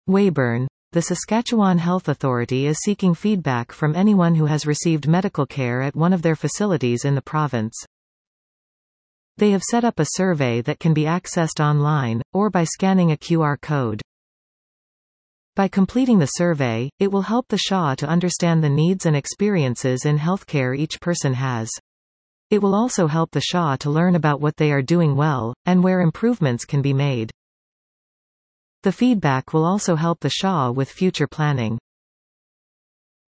Weyburn. The Saskatchewan Health Authority is seeking feedback from anyone who has received medical care at one of their facilities in the province. They have set up a survey that can be accessed online, or by scanning a QR code. By completing the survey, it will help the SHA to understand the needs and experiences in healthcare each person has. It will also help the SHA to learn about what they are doing well, and where improvements can be made. The feedback will also help the SHA with future planning.